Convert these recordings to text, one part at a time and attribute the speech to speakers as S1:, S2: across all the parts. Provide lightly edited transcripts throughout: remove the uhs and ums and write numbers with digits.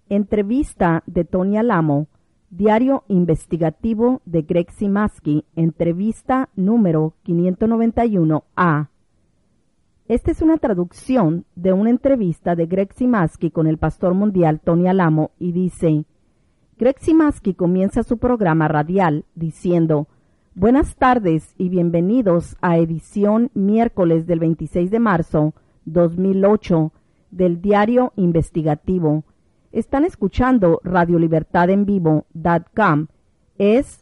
S1: Entrevista de Tony Alamo, diario investigativo de Greg Simaski, entrevista número 591A. Esta es una traducción de una entrevista de Greg Simaski con el pastor mundial Tony Alamo y dice: Greg Simaski comienza su programa radial diciendo: Buenas tardes y bienvenidos a edición miércoles del 26 de marzo 2008 del diario investigativo. Están escuchando radiolibertadenvivo.com. Es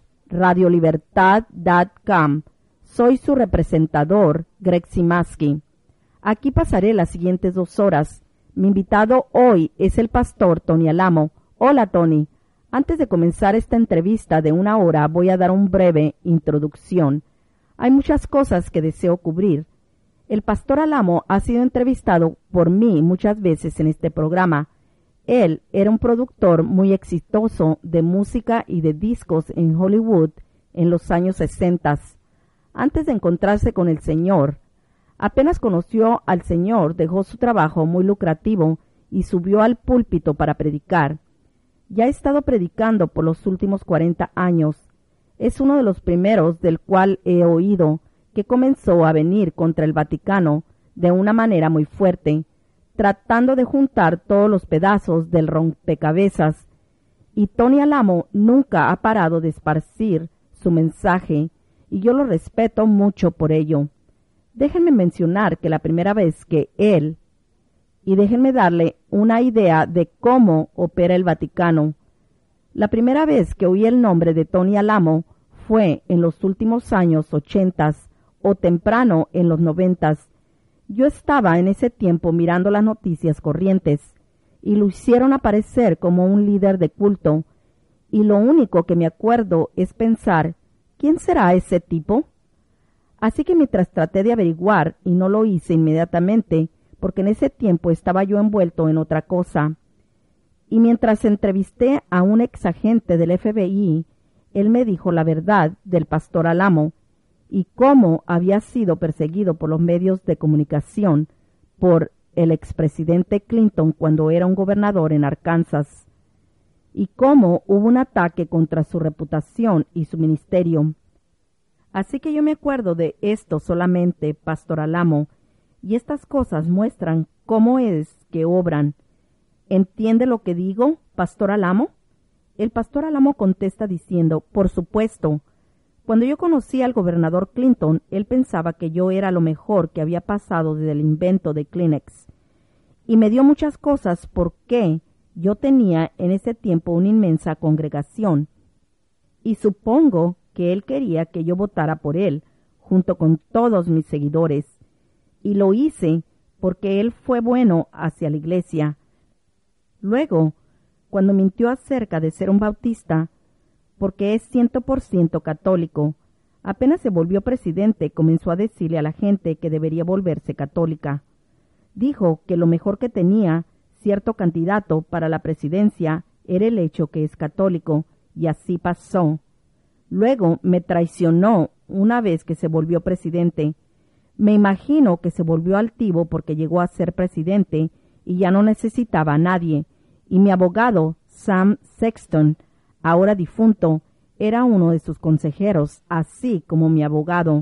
S1: radiolibertad.com. Soy su representador, Greg Simaski. Aquí pasaré las siguientes 2 horas. Mi invitado hoy es el pastor Tony Alamo. Hola, Tony. Antes de comenzar esta entrevista de 1 hora, voy a dar una breve introducción. Hay muchas cosas que deseo cubrir. El pastor Alamo ha sido entrevistado por mí muchas veces en este programa. Él era un productor muy exitoso de música y de discos en Hollywood en los años 60. Antes de encontrarse con el Señor, apenas conoció al Señor, dejó su trabajo muy lucrativo y subió al púlpito para predicar. Ya ha estado predicando por los últimos 40 años. Es uno de los primeros del cual he oído que comenzó a venir contra el Vaticano de una manera muy fuerte, tratando de juntar todos los pedazos del rompecabezas, y Tony Alamo nunca ha parado de esparcir su mensaje, y yo lo respeto mucho por ello. Déjenme mencionar que la primera vez que él, y déjenme darle una idea de cómo opera el Vaticano. La primera vez que oí el nombre de Tony Alamo fue en los últimos años 80 o temprano en los 90. Yo estaba en ese tiempo mirando las noticias corrientes y lo hicieron aparecer como un líder de culto, y lo único que me acuerdo es pensar, ¿quién será ese tipo? Así que mientras traté de averiguar, y no lo hice inmediatamente, porque en ese tiempo estaba yo envuelto en otra cosa, y mientras entrevisté a un exagente del FBI, él me dijo la verdad del pastor Alamo, y cómo había sido perseguido por los medios de comunicación por el expresidente Clinton cuando era un gobernador en Arkansas, y cómo hubo un ataque contra su reputación y su ministerio. Así que yo me acuerdo de esto solamente, pastor Alamo, y estas cosas muestran cómo es que obran. ¿Entiende lo que digo, pastor Alamo? El pastor Alamo contesta diciendo: por supuesto. Cuando yo conocí al gobernador Clinton, él pensaba que yo era lo mejor que había pasado desde el invento de Kleenex. Y me dio muchas cosas porque yo tenía en ese tiempo una inmensa congregación. Y supongo que él quería que yo votara por él, junto con todos mis seguidores. Y lo hice porque él fue bueno hacia la iglesia. Luego, cuando mintió acerca de ser un bautista, porque es 100% católico, apenas se volvió presidente, comenzó a decirle a la gente que debería volverse católica. Dijo que lo mejor que tenía cierto candidato para la presidencia era el hecho que es católico, y así pasó. Luego me traicionó una vez que se volvió presidente. Me imagino que se volvió altivo porque llegó a ser presidente y ya no necesitaba a nadie, y mi abogado, Sam Sexton, ahora difunto, era uno de sus consejeros, así como mi abogado.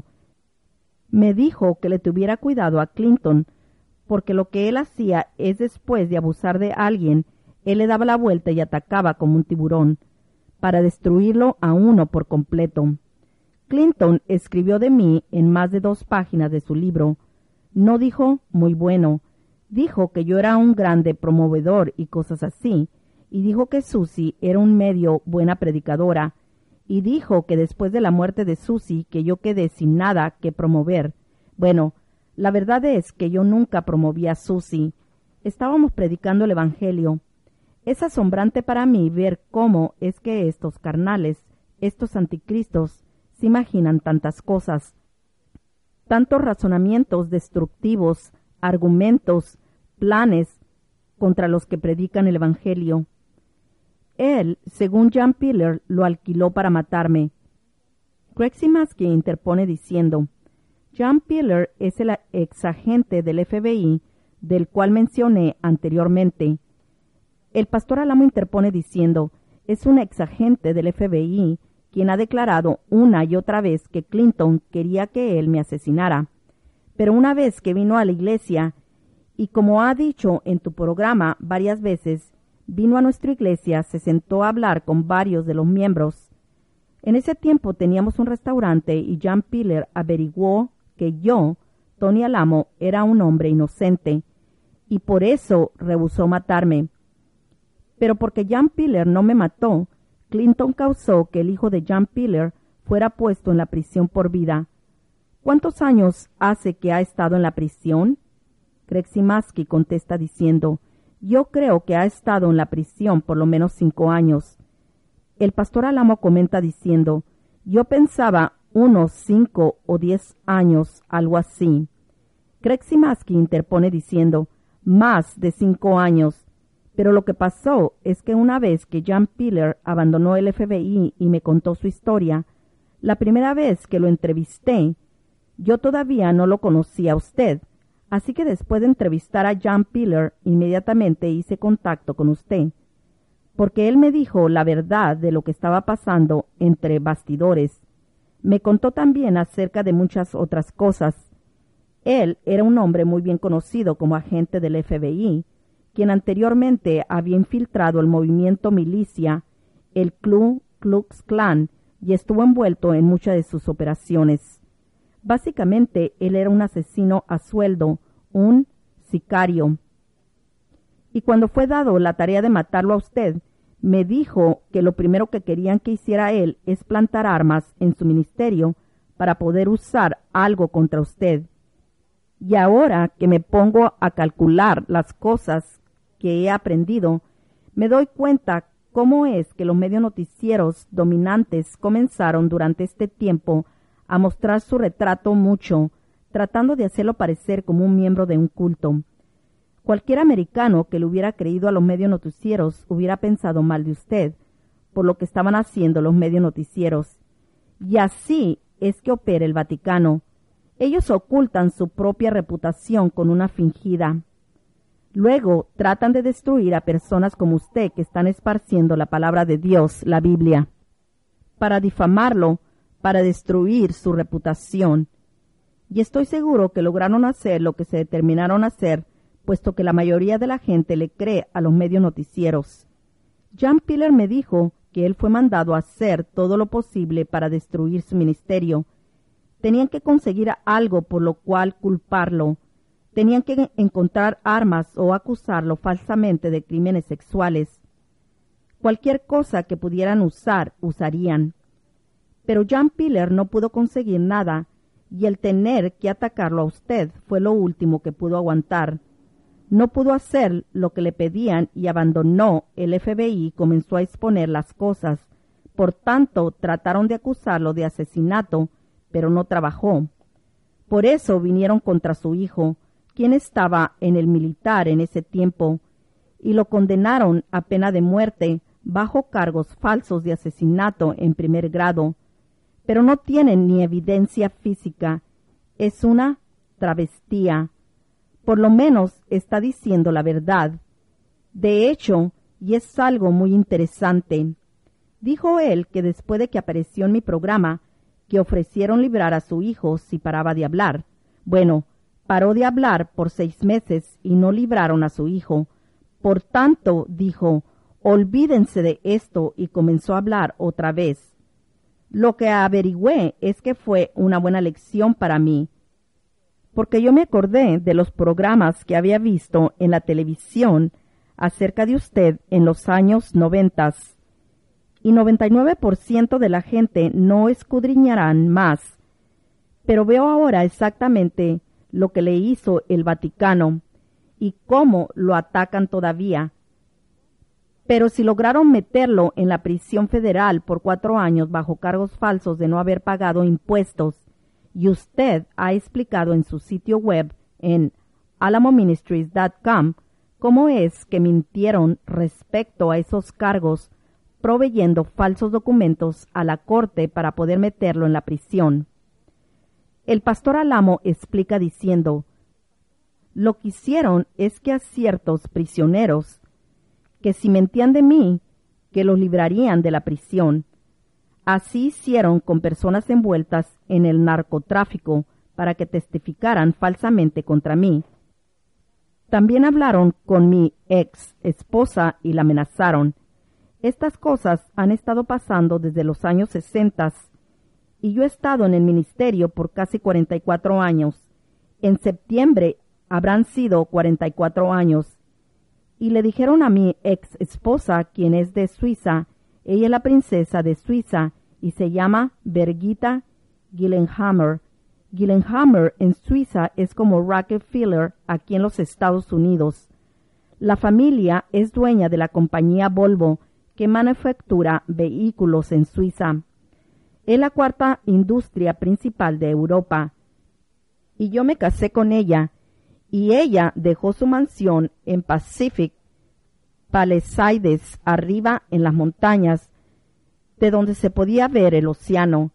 S1: Me dijo que le tuviera cuidado a Clinton, porque lo que él hacía es, después de abusar de alguien, él le daba la vuelta y atacaba como un tiburón, para destruirlo a uno por completo. Clinton escribió de mí en más de 2 páginas de su libro. No dijo muy bueno, dijo que yo era un grande promovedor y cosas así, y dijo que Susie era un medio buena predicadora, y dijo que después de la muerte de Susie que yo quedé sin nada que promover. Bueno, la verdad es que yo nunca promoví a Susie. Estábamos predicando el Evangelio. Es asombrante para mí ver cómo es que estos carnales, estos anticristos, se imaginan tantas cosas, tantos razonamientos destructivos, argumentos, planes contra los que predican el Evangelio. Él, según John Piller, lo alquiló para matarme. Greg Simaski interpone diciendo: John Piller es el exagente del FBI del cual mencioné anteriormente. El pastor Alamo interpone diciendo, es un exagente del FBI quien ha declarado una y otra vez que Clinton quería que él me asesinara. Pero una vez que vino a la iglesia, y como ha dicho en tu programa varias veces, vino a nuestra iglesia, se sentó a hablar con varios de los miembros. En ese tiempo teníamos un restaurante y John Piller averiguó que yo, Tony Alamo, era un hombre inocente, y por eso rehusó matarme. Pero porque John Piller no me mató, Clinton causó que el hijo de John Piller fuera puesto en la prisión por vida. ¿Cuántos años hace que ha estado en la prisión? Greximaski contesta diciendo, yo creo que ha estado en la prisión por lo menos 5 años. El pastor Alamo comenta diciendo, yo pensaba unos 5 o 10 años, algo así. Greximaski interpone diciendo, más de 5 años. Pero lo que pasó es que una vez que John Piller abandonó el FBI y me contó su historia, la primera vez que lo entrevisté, yo todavía no lo conocía a usted, así que después de entrevistar a John Piller, inmediatamente hice contacto con usted, porque él me dijo la verdad de lo que estaba pasando entre bastidores. Me contó también acerca de muchas otras cosas. Él era un hombre muy bien conocido como agente del FBI, quien anteriormente había infiltrado el movimiento milicia, el Ku Klux Klan, y estuvo envuelto en muchas de sus operaciones. Básicamente, él era un asesino a sueldo, un sicario. Y cuando fue dado la tarea de matarlo a usted, me dijo que lo primero que querían que hiciera él es plantar armas en su ministerio para poder usar algo contra usted. Y ahora que me pongo a calcular las cosas que he aprendido, me doy cuenta cómo es que los medios noticieros dominantes comenzaron durante este tiempo a mostrar su retrato mucho, tratando de hacerlo parecer como un miembro de un culto. Cualquier americano que le hubiera creído a los medios noticieros hubiera pensado mal de usted, por lo que estaban haciendo los medios noticieros. Y así es que opera el Vaticano. Ellos ocultan su propia reputación con una fingida. Luego tratan de destruir a personas como usted que están esparciendo la palabra de Dios, la Biblia, para difamarlo, para destruir su reputación. Y estoy seguro que lograron hacer lo que se determinaron a hacer, puesto que la mayoría de la gente le cree a los medios noticieros. John Piller me dijo que él fue mandado a hacer todo lo posible para destruir su ministerio. Tenían que conseguir algo por lo cual culparlo. Tenían que encontrar armas o acusarlo falsamente de crímenes sexuales. Cualquier cosa que pudieran usar, usarían. Pero John Piller no pudo conseguir nada, y el tener que atacarlo a usted fue lo último que pudo aguantar. No pudo hacer lo que le pedían y abandonó el FBI y comenzó a exponer las cosas. Por tanto, trataron de acusarlo de asesinato, pero no trabajó. Por eso vinieron contra su hijo, quien estaba en el militar en ese tiempo, y lo condenaron a pena de muerte bajo cargos falsos de asesinato en primer grado. Pero no tienen ni evidencia física. Es una travestía. Por lo menos está diciendo la verdad. De hecho, y es algo muy interesante, dijo él que después de que apareció en mi programa, que ofrecieron librar a su hijo si paraba de hablar. Bueno, paró de hablar por 6 meses y no libraron a su hijo. Por tanto, dijo, olvídense de esto, y comenzó a hablar otra vez. Lo que averigüé es que fue una buena lección para mí, porque yo me acordé de los programas que había visto en la televisión acerca de usted en los años 90, y 99% de la gente no escudriñarán más. Pero veo ahora exactamente lo que le hizo el Vaticano y cómo lo atacan todavía. Pero si lograron meterlo en la prisión federal por 4 años bajo cargos falsos de no haber pagado impuestos, y usted ha explicado en su sitio web en alamoministries.com cómo es que mintieron respecto a esos cargos, proveyendo falsos documentos a la corte para poder meterlo en la prisión. El pastor Alamo explica diciendo, lo que hicieron es que a ciertos prisioneros que si mentían de mí, que los librarían de la prisión. Así hicieron con personas envueltas en el narcotráfico para que testificaran falsamente contra mí. También hablaron con mi ex esposa y la amenazaron. Estas cosas han estado pasando desde los años 60 y yo he estado en el ministerio por casi 44 años. En septiembre habrán sido 44 años. Y le dijeron a mi ex esposa, quien es de Suiza, ella es la princesa de Suiza y se llama Birgitta Gyllenhammar. Gyllenhammar en Suiza es como Rockefeller aquí en los Estados Unidos. La familia es dueña de la compañía Volvo, que manufactura vehículos en Suiza. Es la cuarta industria principal de Europa. Y yo me casé con ella, y ella dejó su mansión en Pacific Palisades, arriba en las montañas, de donde se podía ver el océano.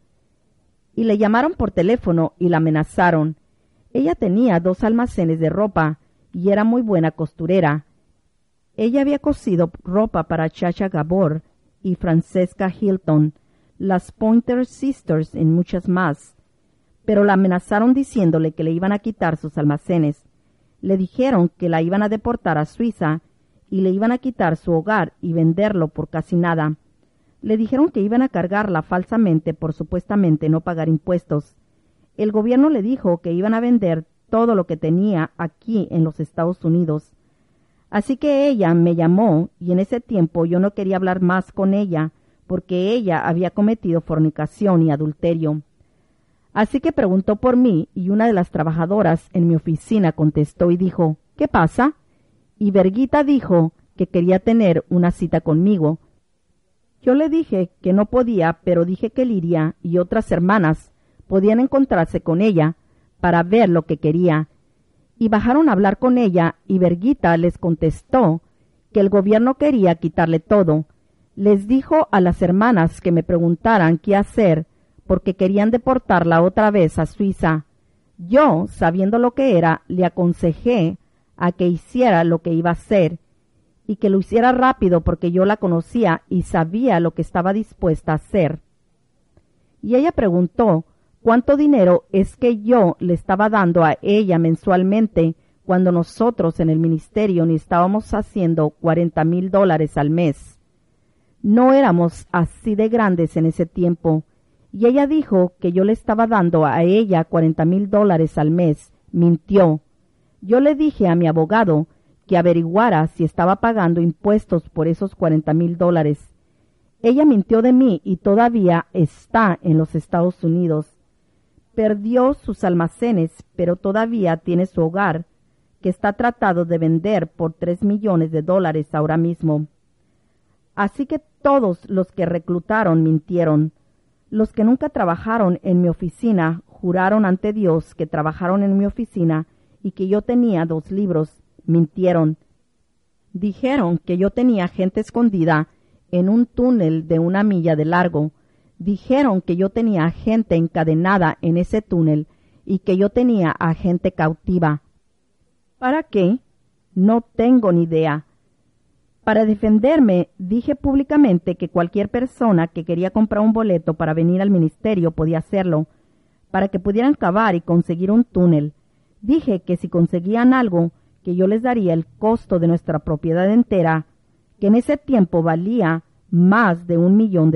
S1: Y le llamaron por teléfono y la amenazaron. Ella tenía 2 almacenes de ropa y era muy buena costurera. Ella había cosido ropa para Chacha Gabor y Francesca Hilton, las Pointer Sisters y muchas más. Pero la amenazaron diciéndole que le iban a quitar sus almacenes. Le dijeron que la iban a deportar a Suiza y le iban a quitar su hogar y venderlo por casi nada. Le dijeron que iban a cargarla falsamente por supuestamente no pagar impuestos. El gobierno le dijo que iban a vender todo lo que tenía aquí en los Estados Unidos. Así que ella me llamó y en ese tiempo yo no quería hablar más con ella porque ella había cometido fornicación y adulterio. Así que preguntó por mí y una de las trabajadoras en mi oficina contestó y dijo, ¿qué pasa? Y Birgitta dijo que quería tener una cita conmigo. Yo le dije que no podía, pero dije que Liria y otras hermanas podían encontrarse con ella para ver lo que quería. Y bajaron a hablar con ella y Birgitta les contestó que el gobierno quería quitarle todo. Les dijo a las hermanas que me preguntaran qué hacer porque querían deportarla otra vez a Suiza. Yo, sabiendo lo que era, le aconsejé a que hiciera lo que iba a hacer y que lo hiciera rápido porque yo la conocía y sabía lo que estaba dispuesta a hacer. Y ella preguntó cuánto dinero es que yo le estaba dando a ella mensualmente cuando nosotros en el ministerio ni estábamos haciendo $40,000 al mes. No éramos así de grandes en ese tiempo. Y ella dijo que yo le estaba dando a ella $40,000 al mes. Mintió. Yo le dije a mi abogado que averiguara si estaba pagando impuestos por esos $40,000. Ella mintió de mí y todavía está en los Estados Unidos. Perdió sus almacenes, pero todavía tiene su hogar, que está tratado de vender por $3 millones ahora mismo. Así que todos los que reclutaron mintieron. Los que nunca trabajaron en mi oficina juraron ante Dios que trabajaron en mi oficina y que yo tenía 2 libros. Mintieron. Dijeron que yo tenía gente escondida en un túnel de 1 milla de largo. Dijeron que yo tenía gente encadenada en ese túnel y que yo tenía a gente cautiva. ¿Para qué? No tengo ni idea. Para defenderme, dije públicamente que cualquier persona que quería comprar un boleto para venir al ministerio podía hacerlo, para que pudieran cavar y conseguir un túnel. Dije que si conseguían algo, que yo les daría el costo de nuestra propiedad entera, que en ese tiempo valía más de $1 millón.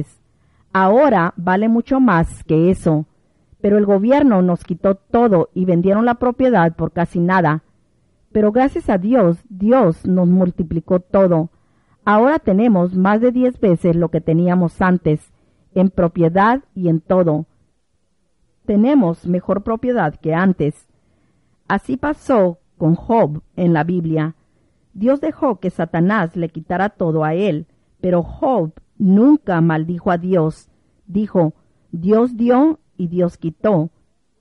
S1: Ahora vale mucho más que eso, pero el gobierno nos quitó todo y vendieron la propiedad por casi nada. Pero gracias a Dios, Dios nos multiplicó todo. Ahora tenemos más de 10 veces lo que teníamos antes, en propiedad y en todo. Tenemos mejor propiedad que antes. Así pasó con Job en la Biblia. Dios dejó que Satanás le quitara todo a él, pero Job nunca maldijo a Dios. Dijo, Dios dio y Dios quitó.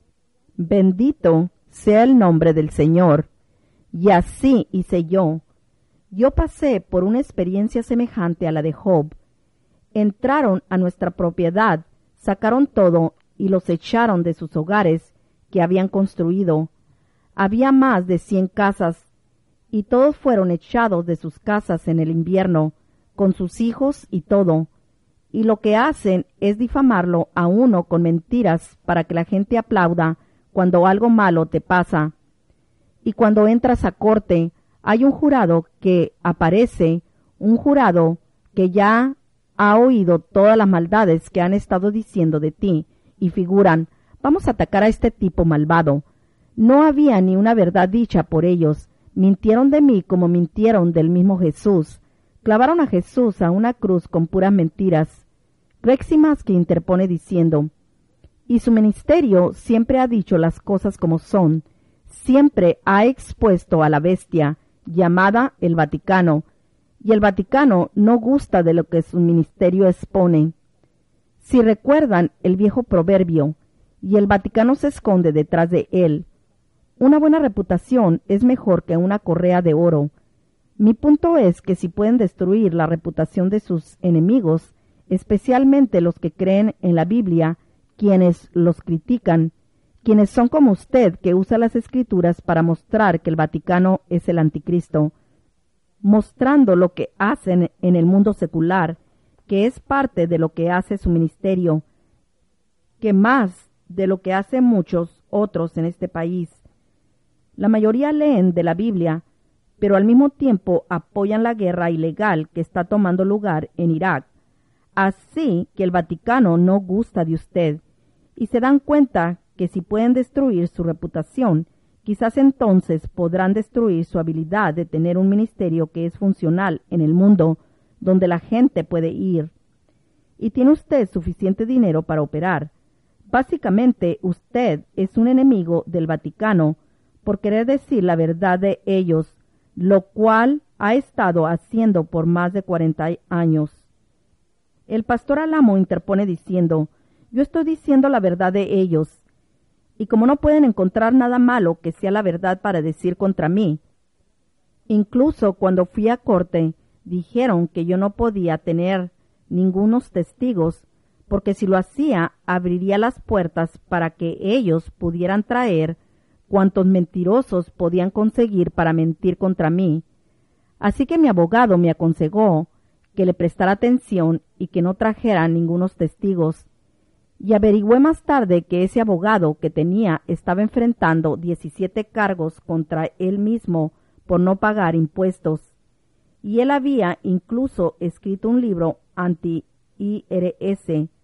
S1: Bendito sea el nombre del Señor. Y así hice yo. Yo pasé por una experiencia semejante a la de Job. Entraron a nuestra propiedad, sacaron todo y los echaron de sus hogares que habían construido. Había más de 100 casas y todos fueron echados de sus casas en el invierno, con sus hijos y todo. Y lo que hacen es difamarlo a uno con mentiras para que la gente aplauda cuando algo malo te pasa. Y cuando entras a corte, hay un jurado que aparece, un jurado que ya ha oído todas las maldades que han estado diciendo de ti, y figuran, vamos a atacar a este tipo malvado. No había ni una verdad dicha por ellos, mintieron de mí como mintieron del mismo Jesús. Clavaron a Jesús a una cruz con puras mentiras. Greximaski interpone diciendo, y su ministerio siempre ha dicho las cosas como son, siempre ha expuesto a la bestia, llamada el Vaticano, y el Vaticano no gusta de lo que su ministerio expone. Si recuerdan el viejo proverbio, y el Vaticano se esconde detrás de él, una buena reputación es mejor que una correa de oro. Mi punto es que si pueden destruir la reputación de sus enemigos, especialmente los que creen en la Biblia, quienes los critican, quienes son como usted que usa las Escrituras para mostrar que el Vaticano es el anticristo, mostrando lo que hacen en el mundo secular, que es parte de lo que hace su ministerio, que más de lo que hacen muchos otros en este país. La mayoría leen de la Biblia, pero al mismo tiempo apoyan la guerra ilegal que está tomando lugar en Irak. Así que el Vaticano no gusta de usted, y se dan cuenta que si pueden destruir su reputación, quizás entonces podrán destruir su habilidad de tener un ministerio que es funcional en el mundo donde la gente puede ir. Y tiene usted suficiente dinero para operar. Básicamente, usted es un enemigo del Vaticano por querer decir la verdad de ellos, lo cual ha estado haciendo por más de 40 años. El pastor Alamo interpone diciendo, yo estoy diciendo la verdad de ellos, y como no pueden encontrar nada malo que sea la verdad para decir contra mí, incluso cuando fui a corte, dijeron que yo no podía tener ningunos testigos, porque si lo hacía, abriría las puertas para que ellos pudieran traer cuantos mentirosos podían conseguir para mentir contra mí. Así que mi abogado me aconsejó que le prestara atención y que no trajera ningunos testigos. Y averigüé más tarde que ese abogado que tenía estaba enfrentando 17 cargos contra él mismo por no pagar impuestos. Y él había incluso escrito un libro anti-IRS.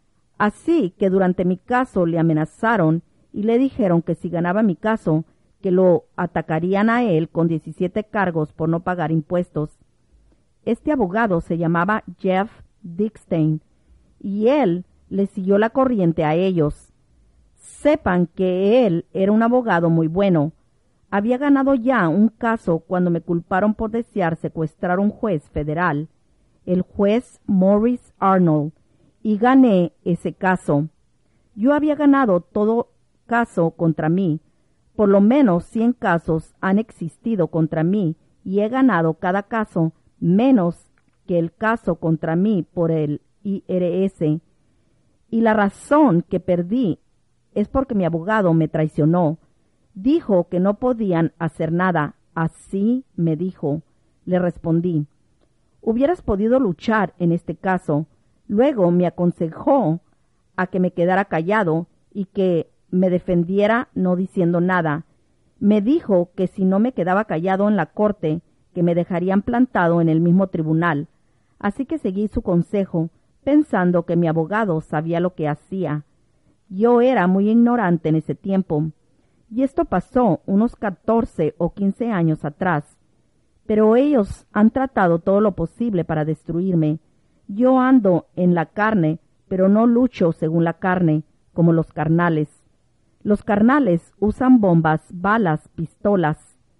S1: Así que durante mi caso le amenazaron y le dijeron que si ganaba mi caso, que lo atacarían a él con 17 cargos por no pagar impuestos. Este abogado se llamaba Jeff Dickstein, y él le siguió la corriente a ellos. Sepan que él era un abogado muy bueno. Había ganado ya un caso cuando me culparon por desear secuestrar a un juez federal, el juez Morris Arnold, y gané ese caso. Yo había ganado todo caso contra mí. Por lo menos 100 casos han existido contra mí y he ganado cada caso menos que el caso contra mí por el IRS. Y la razón que perdí es porque mi abogado me traicionó. Dijo que no podían hacer nada. Así me dijo. Le respondí, hubieras podido luchar en este caso. Luego me aconsejó a que me quedara callado y que me defendiera no diciendo nada. Me dijo que si no me quedaba callado en la corte, que me dejarían plantado en el mismo tribunal. Así que seguí su consejo, pensando que mi abogado sabía lo que hacía. Yo era muy ignorante en ese tiempo, y esto pasó unos 14 o 15 años atrás. Pero ellos han tratado todo lo posible para destruirme. Yo ando en la carne, pero no lucho según la carne, como los carnales. Los carnales usan bombas, balas, pistolas.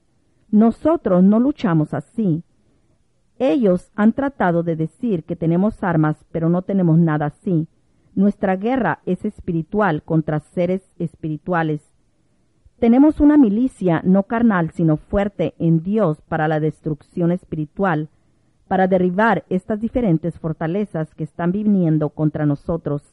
S1: Nosotros no luchamos así. Ellos han tratado de decir que tenemos armas, pero no tenemos nada así. Nuestra guerra es espiritual contra seres espirituales. Tenemos una milicia no carnal, sino fuerte en Dios para la destrucción espiritual, para derribar estas diferentes fortalezas que están viniendo contra nosotros.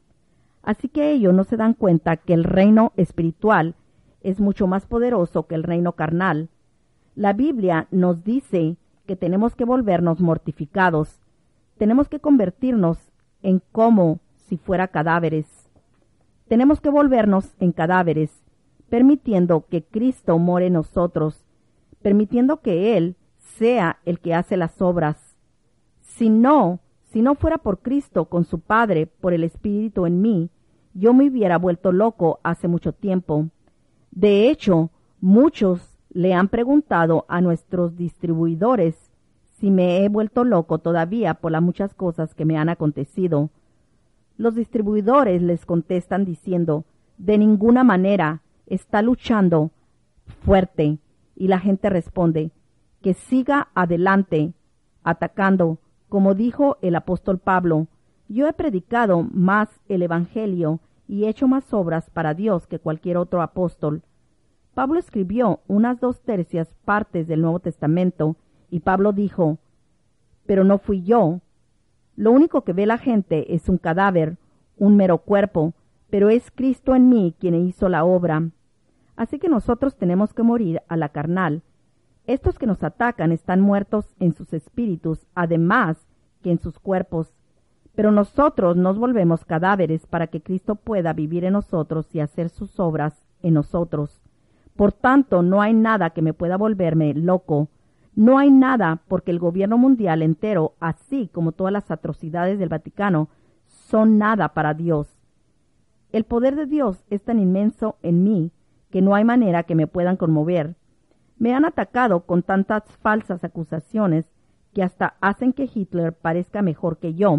S1: Así que ellos no se dan cuenta que el reino espiritual es mucho más poderoso que el reino carnal. La Biblia nos dice que tenemos que volvernos mortificados. Tenemos que convertirnos en como si fuera cadáveres. Tenemos que volvernos en cadáveres, permitiendo que Cristo more en nosotros, permitiendo que Él sea el que hace las obras. Si no fuera por Cristo con su Padre, por el Espíritu en mí, yo me hubiera vuelto loco hace mucho tiempo. De hecho, muchos le han preguntado a nuestros distribuidores si me he vuelto loco todavía por las muchas cosas que me han acontecido. Los distribuidores les contestan diciendo, de ninguna manera, está luchando fuerte. Y la gente responde, que siga adelante, atacando. Como dijo el apóstol Pablo, yo he predicado más el Evangelio y hecho más obras para Dios que cualquier otro apóstol. Pablo escribió unas 2/3 partes del Nuevo Testamento y Pablo dijo, pero no fui yo. Lo único que ve la gente es un cadáver, un mero cuerpo, pero es Cristo en mí quien hizo la obra. Así que nosotros tenemos que morir a la carnal. Estos que nos atacan están muertos en sus espíritus, además que en sus cuerpos. Pero nosotros nos volvemos cadáveres para que Cristo pueda vivir en nosotros y hacer sus obras en nosotros. Por tanto, no hay nada que me pueda volverme loco. No hay nada, porque el gobierno mundial entero, así como todas las atrocidades del Vaticano, son nada para Dios. El poder de Dios es tan inmenso en mí que no hay manera que me puedan conmover. Me han atacado con tantas falsas acusaciones que hasta hacen que Hitler parezca mejor que yo.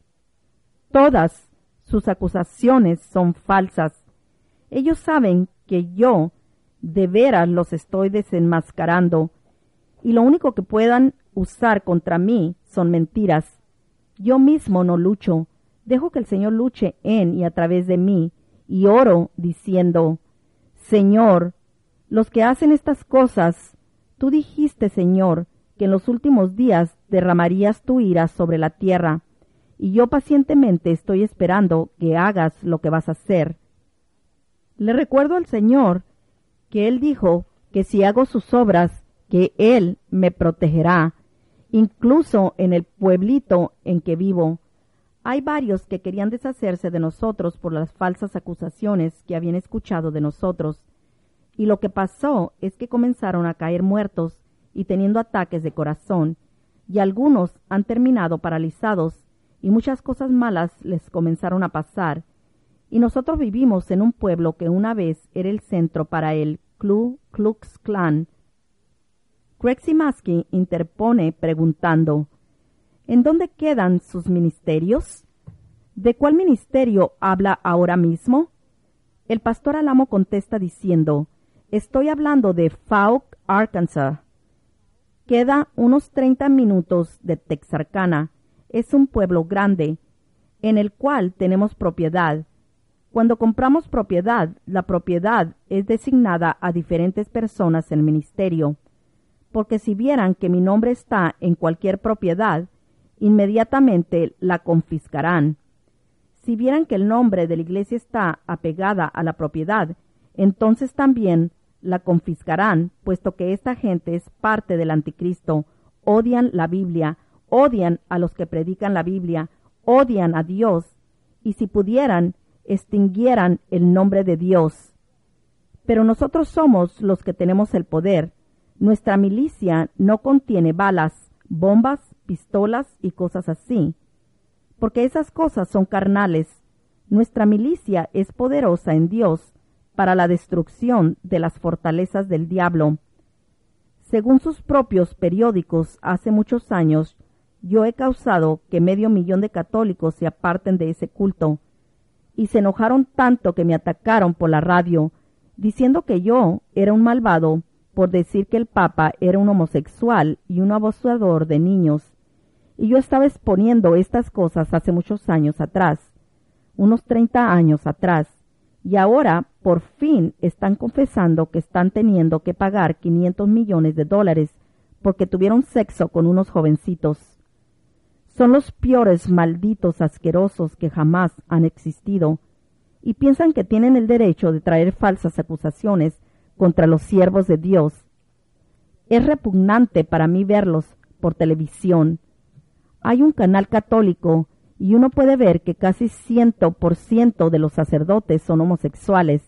S1: Todas sus acusaciones son falsas. Ellos saben que yo de veras los estoy desenmascarando y lo único que puedan usar contra mí son mentiras. Yo mismo no lucho, dejo que el Señor luche en y a través de mí y oro diciendo, Señor, los que hacen estas cosas, tú dijiste, Señor, que en los últimos días derramarías tu ira sobre la tierra, y yo pacientemente estoy esperando que hagas lo que vas a hacer. Le recuerdo al Señor que Él dijo que si hago sus obras, que Él me protegerá, incluso en el pueblito en que vivo. Hay varios que querían deshacerse de nosotros por las falsas acusaciones que habían escuchado de nosotros. Y lo que pasó es que comenzaron a caer muertos y teniendo ataques de corazón, y algunos han terminado paralizados, y muchas cosas malas les comenzaron a pasar. Y nosotros vivimos en un pueblo que una vez era el centro para el Ku Klux Klan. Greg interpone preguntando, ¿en dónde quedan sus ministerios? ¿De cuál ministerio habla ahora mismo? El pastor Alamo contesta diciendo, estoy hablando de Fouke, Arkansas. Queda unos 30 minutos de Texarkana. Es un pueblo grande, en el cual tenemos propiedad. Cuando compramos propiedad, la propiedad es designada a diferentes personas en el ministerio, porque si vieran que mi nombre está en cualquier propiedad, inmediatamente la confiscarán. Si vieran que el nombre de la iglesia está apegada a la propiedad, entonces también la confiscarán, puesto que esta gente es parte del anticristo, odian la Biblia, odian a los que predican la Biblia, odian a Dios, y si pudieran, extinguieran el nombre de Dios. Pero nosotros somos los que tenemos el poder. Nuestra milicia no contiene balas, bombas, pistolas y cosas así, porque esas cosas son carnales. Nuestra milicia es poderosa en Dios para la destrucción de las fortalezas del diablo. Según sus propios periódicos, hace muchos años, yo he causado que 500,000 de católicos se aparten de ese culto, y se enojaron tanto que me atacaron por la radio, diciendo que yo era un malvado por decir que el Papa era un homosexual y un abusador de niños. Y yo estaba exponiendo estas cosas hace muchos años atrás, unos 30 años atrás, y ahora por fin están confesando que están teniendo que pagar $500 millones porque tuvieron sexo con unos jovencitos. Son los peores malditos asquerosos que jamás han existido, y piensan que tienen el derecho de traer falsas acusaciones contra los siervos de Dios. Es repugnante para mí verlos por televisión. Hay un canal católico y uno puede ver que casi 100% de los sacerdotes son homosexuales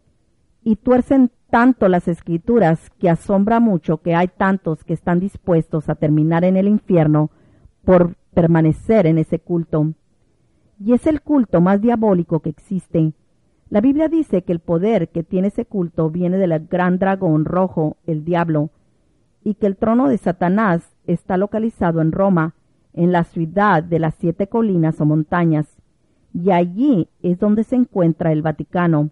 S1: y tuercen tanto las escrituras que asombra mucho que hay tantos que están dispuestos a terminar en el infierno por permanecer en ese culto. Y es el culto más diabólico que existe. La Biblia dice que el poder que tiene ese culto viene del gran dragón rojo, el diablo, y que el trono de Satanás está localizado en Roma, en la ciudad de las 7 colinas o montañas, y allí es donde se encuentra el Vaticano.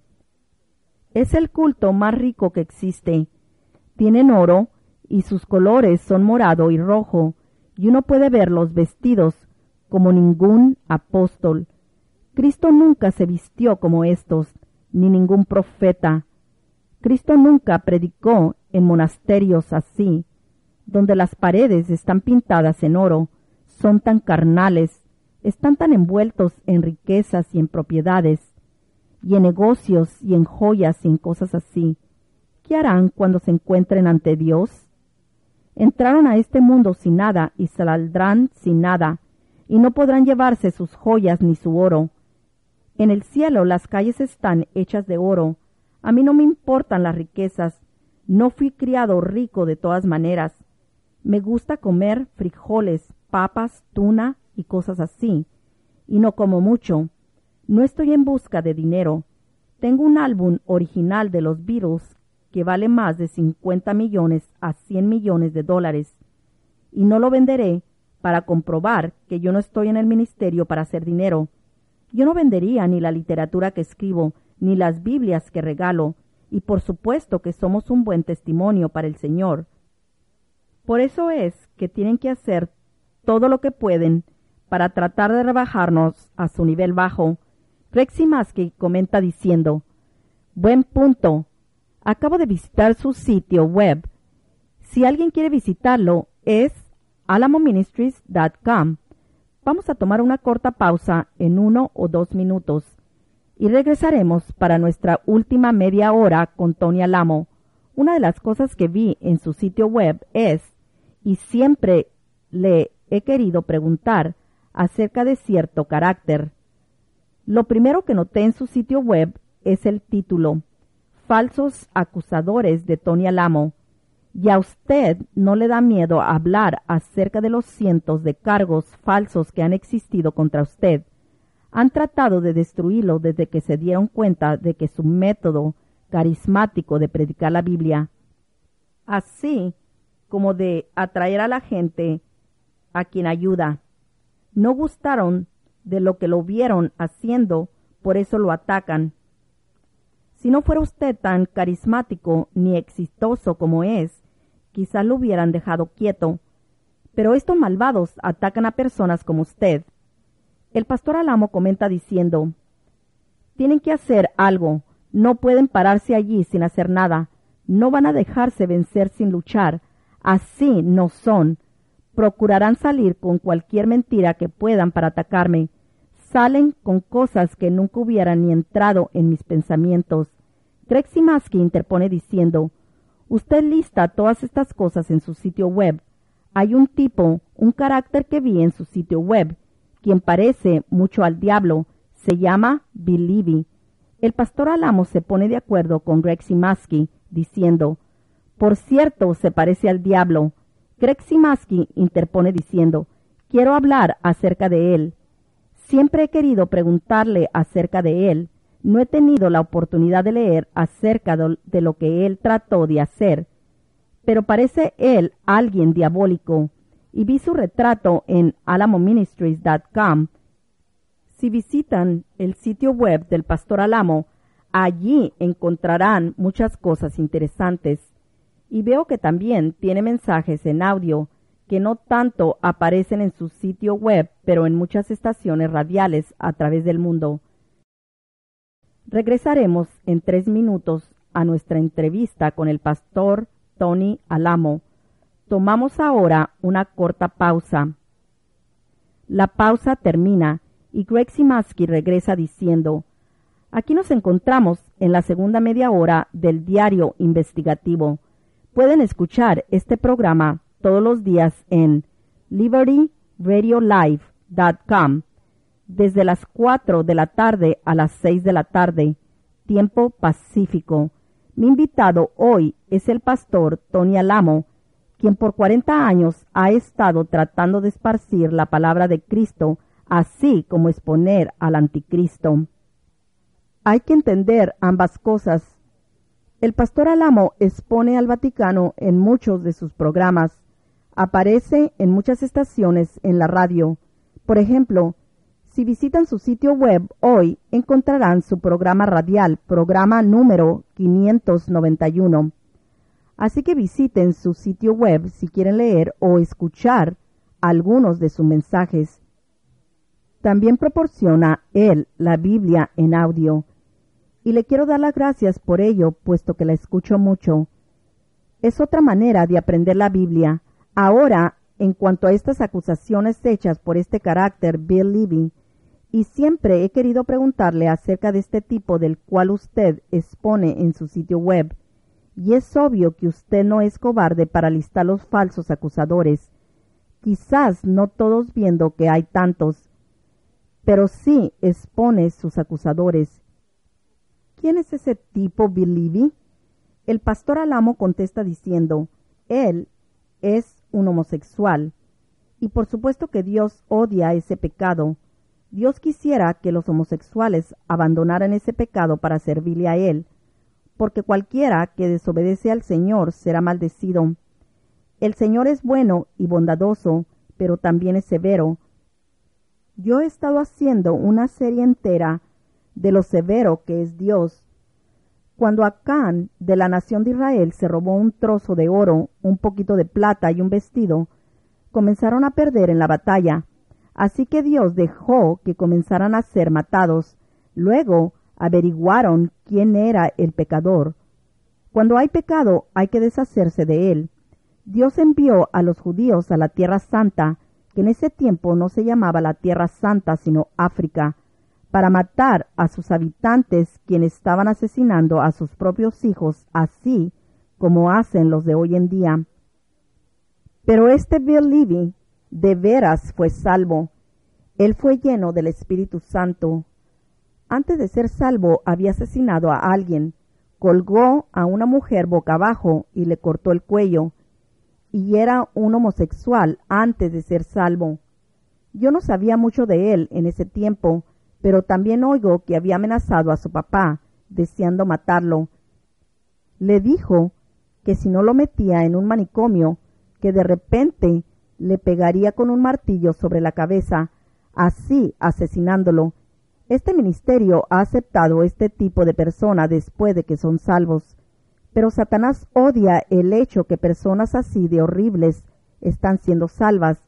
S1: Es el culto más rico que existe. Tienen oro y sus colores son morado y rojo, y uno puede verlos vestidos como ningún apóstol. Cristo nunca se vistió como estos, ni ningún profeta. Cristo nunca predicó en monasterios así, donde las paredes están pintadas en oro, son tan carnales, están tan envueltos en riquezas y en propiedades, y en negocios y en joyas y en cosas así. ¿Qué harán cuando se encuentren ante Dios? Entraron a este mundo sin nada y saldrán sin nada, y no podrán llevarse sus joyas ni su oro. En el cielo las calles están hechas de oro. A mí no me importan las riquezas. No fui criado rico de todas maneras. Me gusta comer frijoles, papas, tuna y cosas así, y no como mucho. No estoy en busca de dinero. Tengo un álbum original de los Beatles que vale más de 50 millones a 100 millones de dólares, y no lo venderé para comprobar que yo no estoy en el ministerio para hacer dinero. Yo no vendería ni la literatura que escribo, ni las Biblias que regalo, y por supuesto que somos un buen testimonio para el Señor. Por eso es que tienen que hacer todo lo que pueden para tratar de rebajarnos a su nivel bajo. Greg Simaski comenta diciendo: buen punto. Acabo de visitar su sitio web. Si alguien quiere visitarlo, es alamoministries.com. Vamos a tomar una corta pausa en 1 o 2 minutos y regresaremos para nuestra última media hora con Tony Alamo. Una de las cosas que vi en su sitio web es, y siempre le he querido preguntar acerca de cierto carácter. Lo primero que noté en su sitio web es el título, Falsos acusadores de Tony Alamo. ¿Y a usted no le da miedo hablar acerca de los cientos de cargos falsos que han existido contra usted? Han tratado de destruirlo desde que se dieron cuenta de que su método carismático de predicar la Biblia, así como de atraer a la gente a quien ayuda, no gustaron de lo que lo vieron haciendo, por eso lo atacan. Si no fuera usted tan carismático ni exitoso como es, quizás lo hubieran dejado quieto. Pero estos malvados atacan a personas como usted. El pastor Alamo comenta diciendo: tienen que hacer algo, no pueden pararse allí sin hacer nada, no van a dejarse vencer sin luchar, así no son. Procurarán salir con cualquier mentira que puedan para atacarme. Salen con cosas que nunca hubieran ni entrado en mis pensamientos. Greg Simaski interpone diciendo: usted lista todas estas cosas en su sitio web. Hay un tipo, un carácter que vi en su sitio web, quien parece mucho al diablo. Se llama Bill Levy. El pastor Alamo se pone de acuerdo con Greg Simaski, diciendo: por cierto, se parece al diablo. Greg Simaski interpone diciendo: quiero hablar acerca de él. Siempre he querido preguntarle acerca de él. No he tenido la oportunidad de leer acerca de lo que él trató de hacer, pero parece él alguien diabólico, y vi su retrato en alamoministries.com. Si visitan el sitio web del pastor Alamo, allí encontrarán muchas cosas interesantes, y veo que también tiene mensajes en audio que no tanto aparecen en su sitio web, pero en muchas estaciones radiales a través del mundo. Regresaremos en 3 minutos a nuestra entrevista con el pastor Tony Alamo. Tomamos ahora una corta pausa. La pausa termina y Greg Simaski regresa diciendo: aquí nos encontramos en la segunda media hora del diario investigativo. Pueden escuchar este programa todos los días en LibertyRadioLive.com desde las 4 de la tarde a las 6 de la tarde, tiempo pacífico. Mi invitado hoy es el pastor Tony Alamo, quien por 40 años ha estado tratando de esparcir la palabra de Cristo, así como exponer al anticristo. Hay que entender ambas cosas. El pastor Alamo expone al Vaticano en muchos de sus programas. Aparece en muchas estaciones en la radio. Por ejemplo, si visitan su sitio web hoy, encontrarán su programa radial, programa número 591. Así que visiten su sitio web si quieren leer o escuchar algunos de sus mensajes. También proporciona él la Biblia en audio. Y le quiero dar las gracias por ello, puesto que la escucho mucho. Es otra manera de aprender la Biblia. Ahora, en cuanto a estas acusaciones hechas por este carácter Bill Levy, y siempre he querido preguntarle acerca de este tipo del cual usted expone en su sitio web, y es obvio que usted no es cobarde para listar los falsos acusadores, quizás no todos viendo que hay tantos, pero sí expone sus acusadores. ¿Quién es ese tipo, Bill Levy? El pastor Alamo contesta diciendo, él es un homosexual. Y por supuesto que Dios odia ese pecado. Dios quisiera que los homosexuales abandonaran ese pecado para servirle a Él, porque cualquiera que desobedece al Señor será maldecido. El Señor es bueno y bondadoso, pero también es severo. Yo he estado haciendo una serie entera de lo severo que es Dios. Cuando Acán de la nación de Israel se robó un trozo de oro, un poquito de plata y un vestido, comenzaron a perder en la batalla. Así que Dios dejó que comenzaran a ser matados. Luego averiguaron quién era el pecador. Cuando hay pecado hay que deshacerse de él. Dios envió a los judíos a la Tierra Santa, que en ese tiempo no se llamaba la Tierra Santa sino África, para matar a sus habitantes, quienes estaban asesinando a sus propios hijos, así como hacen los de hoy en día. Pero este Bill Levy de veras fue salvo. Él fue lleno del Espíritu Santo. Antes de ser salvo había asesinado a alguien, colgó a una mujer boca abajo y le cortó el cuello, y era un homosexual antes de ser salvo. Yo no sabía mucho de él en ese tiempo, pero también oigo que había amenazado a su papá, deseando matarlo. Le dijo que si no lo metía en un manicomio, que de repente le pegaría con un martillo sobre la cabeza, así asesinándolo. Este ministerio ha aceptado este tipo de persona después de que son salvos, pero Satanás odia el hecho que personas así de horribles están siendo salvas,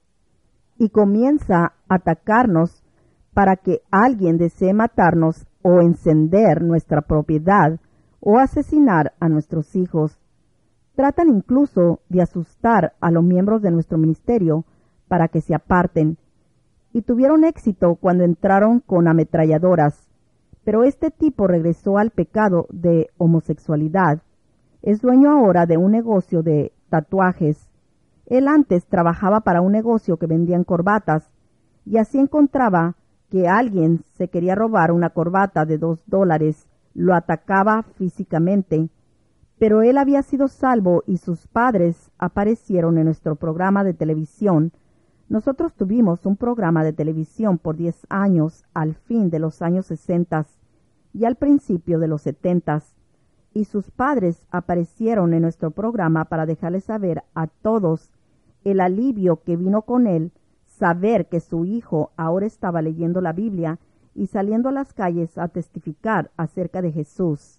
S1: y comienza a atacarnos para que alguien desee matarnos o encender nuestra propiedad o asesinar a nuestros hijos. Tratan incluso de asustar a los miembros de nuestro ministerio para que se aparten, y tuvieron éxito cuando entraron con ametralladoras. Pero este tipo regresó al pecado de homosexualidad. Es dueño ahora de un negocio de tatuajes. Él antes trabajaba para un negocio que vendían corbatas, y así encontraba que alguien se quería robar una corbata de $2, lo atacaba físicamente. Pero él había sido salvo y sus padres aparecieron en nuestro programa de televisión. Nosotros tuvimos un programa de televisión por 10 años al fin de los años 60 y al principio de los 70, y sus padres aparecieron en nuestro programa para dejarles saber a todos el alivio que vino con él, saber que su hijo ahora estaba leyendo la Biblia y saliendo a las calles a testificar acerca de Jesús.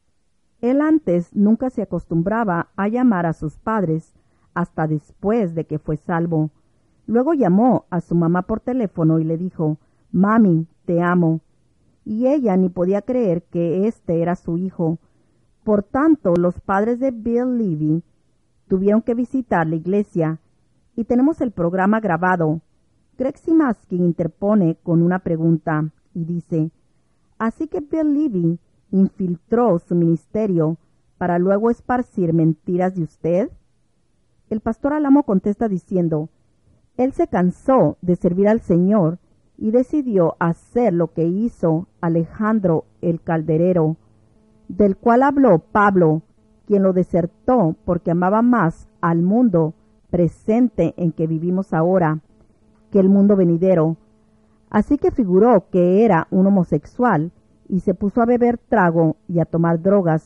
S1: Él antes nunca se acostumbraba a llamar a sus padres hasta después de que fue salvo. Luego llamó a su mamá por teléfono y le dijo, «Mami, te amo». Y ella ni podía creer que este era su hijo. Por tanto, los padres de Bill Levy tuvieron que visitar la iglesia, y tenemos el programa grabado. Greg Simaski interpone con una pregunta y dice, «Así que Bill Levy infiltró su ministerio para luego esparcir mentiras de usted? El pastor Alamo contesta diciendo, él se cansó de servir al Señor y decidió hacer lo que hizo Alejandro el calderero, del cual habló Pablo, quien lo desertó porque amaba más al mundo presente en que vivimos ahora que el mundo venidero. Así que figuró que era un homosexual y se puso a beber trago y a tomar drogas,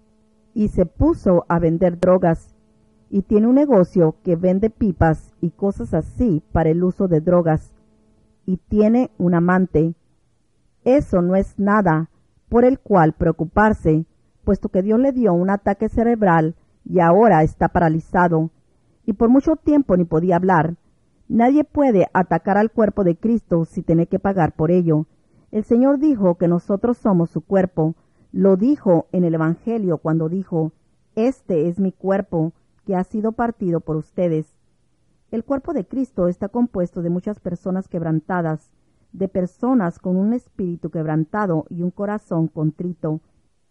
S1: y se puso a vender drogas, y tiene un negocio que vende pipas y cosas así para el uso de drogas, y tiene un amante. Eso no es nada por el cual preocuparse, puesto que Dios le dio un ataque cerebral y ahora está paralizado, y por mucho tiempo ni podía hablar. Nadie puede atacar al cuerpo de Cristo si tiene que pagar por ello. El Señor dijo que nosotros somos su cuerpo. Lo dijo en el Evangelio cuando dijo, este es mi cuerpo que ha sido partido por ustedes. El cuerpo de Cristo está compuesto de muchas personas quebrantadas, de personas con un espíritu quebrantado y un corazón contrito.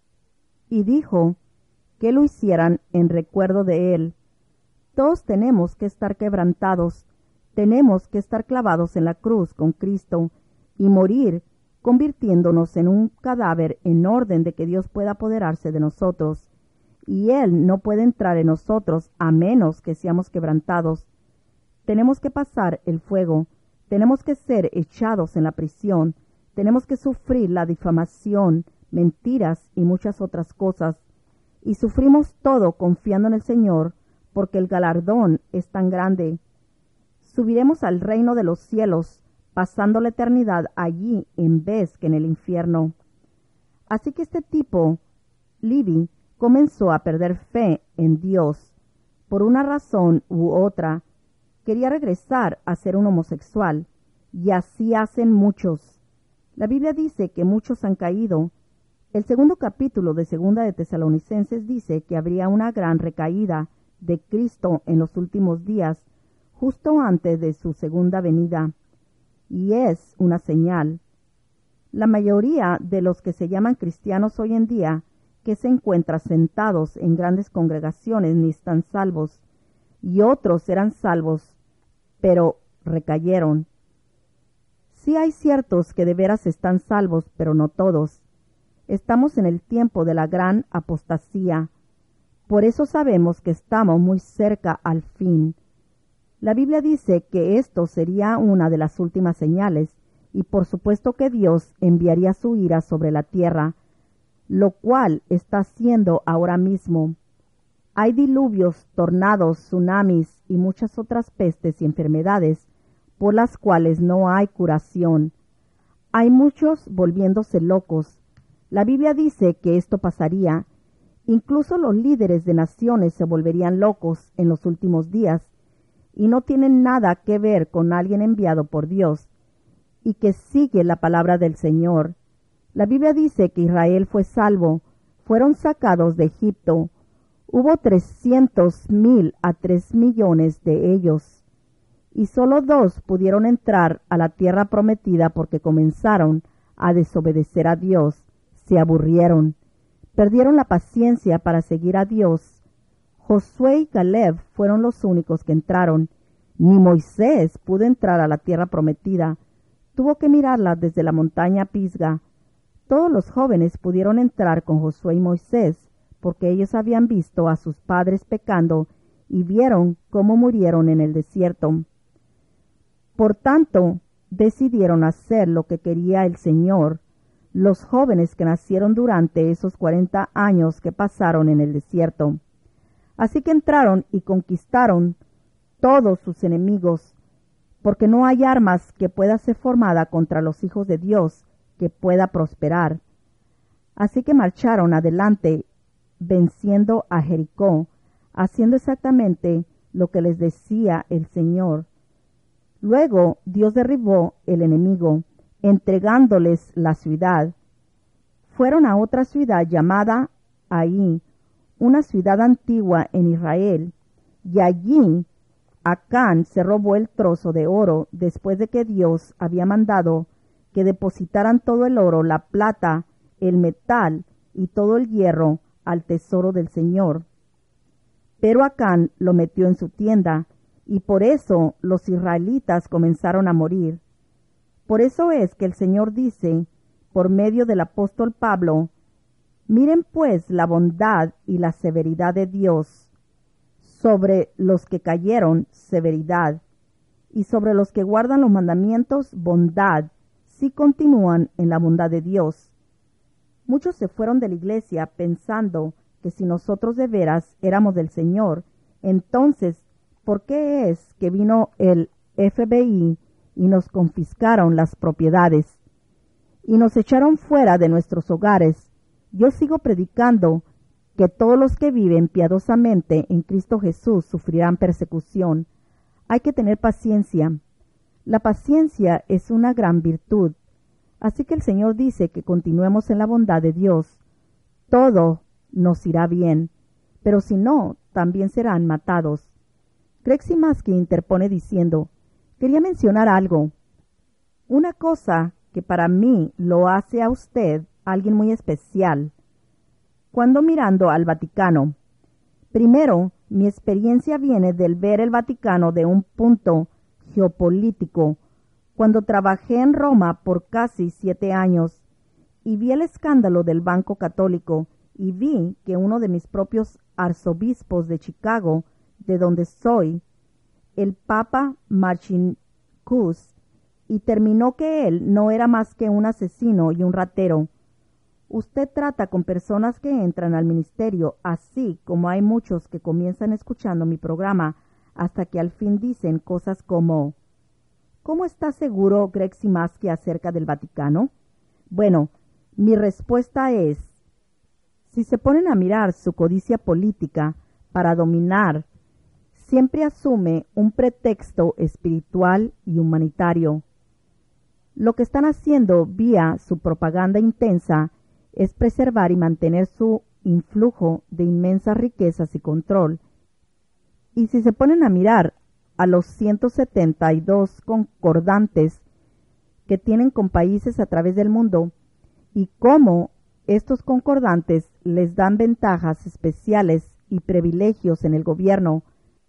S1: Y dijo que lo hicieran en recuerdo de Él. Todos tenemos que estar quebrantados, tenemos que estar clavados en la cruz con Cristo y morir, convirtiéndonos en un cadáver en orden de que Dios pueda apoderarse de nosotros. Y Él no puede entrar en nosotros a menos que seamos quebrantados. Tenemos que pasar el fuego, tenemos que ser echados en la prisión, tenemos que sufrir la difamación, mentiras y muchas otras cosas. Y sufrimos todo confiando en el Señor, porque el galardón es tan grande. Subiremos al reino de los cielos, pasando la eternidad allí en vez que en el infierno. Así que este tipo, Livy, comenzó a perder fe en Dios. Por una razón u otra, quería regresar a ser un homosexual, y así hacen muchos. La Biblia dice que muchos han caído. El segundo capítulo de Segunda de Tesalonicenses dice que habría una gran recaída de Cristo en los últimos días, justo antes de su segunda venida, y es una señal. La mayoría de los que se llaman cristianos hoy en día, que se encuentran sentados en grandes congregaciones, ni están salvos, y otros eran salvos, pero recayeron. Sí hay ciertos que de veras están salvos, pero no todos. Estamos en el tiempo de la gran apostasía. Por eso sabemos que estamos muy cerca al fin. La Biblia dice que esto sería una de las últimas señales, y por supuesto que Dios enviaría su ira sobre la tierra, lo cual está haciendo ahora mismo. Hay diluvios, tornados, tsunamis y muchas otras pestes y enfermedades por las cuales no hay curación. Hay muchos volviéndose locos. La Biblia dice que esto pasaría. Incluso los líderes de naciones se volverían locos en los últimos días, y no tienen nada que ver con alguien enviado por Dios y que sigue la palabra del Señor. La Biblia dice que Israel fue salvo, fueron sacados de Egipto. Hubo 300,000 a 3 millones de ellos, y solo 2 pudieron entrar a la tierra prometida porque comenzaron a desobedecer a Dios, se aburrieron, perdieron la paciencia para seguir a Dios. Josué y Caleb fueron los únicos que entraron. Ni Moisés pudo entrar a la tierra prometida. Tuvo que mirarla desde la montaña Pisga. Todos los jóvenes pudieron entrar con Josué y Moisés, porque ellos habían visto a sus padres pecando y vieron cómo murieron en el desierto. Por tanto, decidieron hacer lo que quería el Señor, los jóvenes que nacieron durante esos 40 años que pasaron en el desierto. Así que entraron y conquistaron todos sus enemigos, porque no hay armas que pueda ser formada contra los hijos de Dios que pueda prosperar. Así que marcharon adelante, venciendo a Jericó, haciendo exactamente lo que les decía el Señor. Luego Dios derribó el enemigo, entregándoles la ciudad. Fueron a otra ciudad llamada Aí, una ciudad antigua en Israel, y allí Acán se robó el trozo de oro después de que Dios había mandado que depositaran todo el oro, la plata, el metal y todo el hierro al tesoro del Señor. Pero Acán lo metió en su tienda, y por eso los israelitas comenzaron a morir. Por eso es que el Señor dice, por medio del apóstol Pablo, miren pues la bondad y la severidad de Dios. Sobre los que cayeron, severidad, y sobre los que guardan los mandamientos, bondad, si continúan en la bondad de Dios. Muchos se fueron de la iglesia pensando que si nosotros de veras éramos del Señor, entonces, ¿por qué es que vino el FBI y nos confiscaron las propiedades y nos echaron fuera de nuestros hogares? Yo sigo predicando que todos los que viven piadosamente en Cristo Jesús sufrirán persecución. Hay que tener paciencia. La paciencia es una gran virtud. Así que el Señor dice que continuemos en la bondad de Dios. Todo nos irá bien, pero si no, también serán matados. Greximaski interpone diciendo, quería mencionar algo. Una cosa que para mí lo hace a usted alguien muy especial. Cuando mirando al Vaticano, primero, mi experiencia viene del ver el Vaticano de un punto geopolítico. Cuando trabajé en Roma por casi 7 años y vi el escándalo del Banco Católico y vi que uno de mis propios arzobispos de Chicago, de donde soy, el Papa Marcinkus, y terminó que él no era más que un asesino y un ratero. Usted trata con personas que entran al ministerio, así como hay muchos que comienzan escuchando mi programa hasta que al fin dicen cosas como ¿cómo está seguro Greximaski acerca del Vaticano? Bueno, mi respuesta es, si se ponen a mirar su codicia política para dominar, siempre asume un pretexto espiritual y humanitario. Lo que están haciendo vía su propaganda intensa es preservar y mantener su influjo de inmensas riquezas y control. Y si se ponen a mirar a los 172 concordantes que tienen con países a través del mundo y cómo estos concordantes les dan ventajas especiales y privilegios en el gobierno,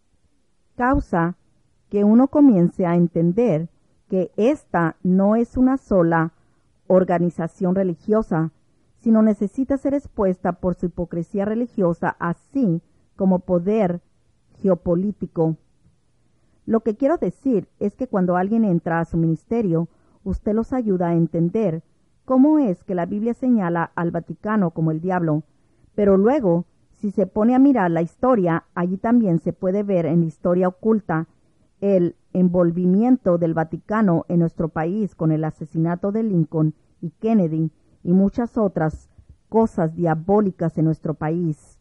S1: causa que uno comience a entender que esta no es una sola organización religiosa, sino necesita ser expuesta por su hipocresía religiosa, así como poder geopolítico. Lo que quiero decir es que cuando alguien entra a su ministerio, usted los ayuda a entender cómo es que la Biblia señala al Vaticano como el diablo, pero luego, si se pone a mirar la historia, allí también se puede ver en la historia oculta el envolvimiento del Vaticano en nuestro país con el asesinato de Lincoln y Kennedy y muchas otras cosas diabólicas en nuestro país.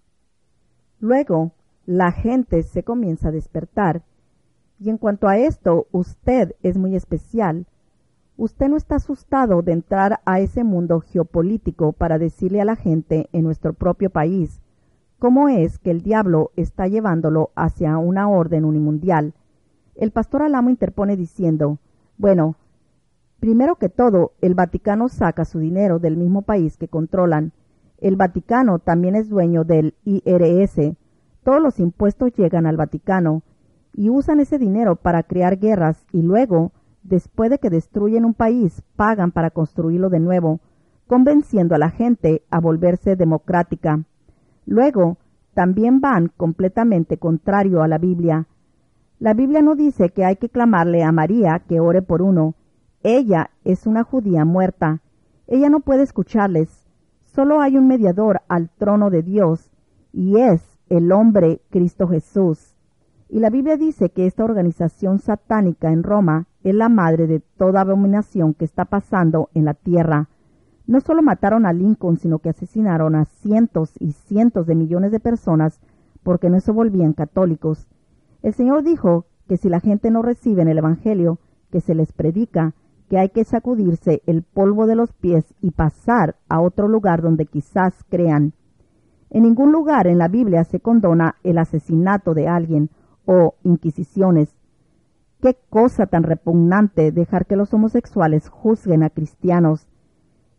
S1: Luego, la gente se comienza a despertar. Y en cuanto a esto, usted es muy especial. Usted no está asustado de entrar a ese mundo geopolítico para decirle a la gente en nuestro propio país cómo es que el diablo está llevándolo hacia una orden unimundial. El pastor Alamo interpone diciendo, bueno, primero que todo, el Vaticano saca su dinero del mismo país que controlan. El Vaticano también es dueño del IRS. Todos los impuestos llegan al Vaticano y usan ese dinero para crear guerras y luego, después de que destruyen un país, pagan para construirlo de nuevo, convenciendo a la gente a volverse democrática. Luego, también van completamente contrario a la Biblia. La Biblia no dice que hay que clamarle a María que ore por uno. Ella es una judía muerta. Ella no puede escucharles. Solo hay un mediador al trono de Dios, y es el hombre Cristo Jesús. Y la Biblia dice que esta organización satánica en Roma es la madre de toda abominación que está pasando en la tierra. No solo mataron a Lincoln, sino que asesinaron a cientos y cientos de millones de personas porque no se volvían católicos. El Señor dijo que si la gente no recibe en el Evangelio que se les predica, que hay que sacudirse el polvo de los pies y pasar a otro lugar donde quizás crean. En ningún lugar en la Biblia se condona el asesinato de alguien o inquisiciones. Qué cosa tan repugnante dejar que los homosexuales juzguen a cristianos.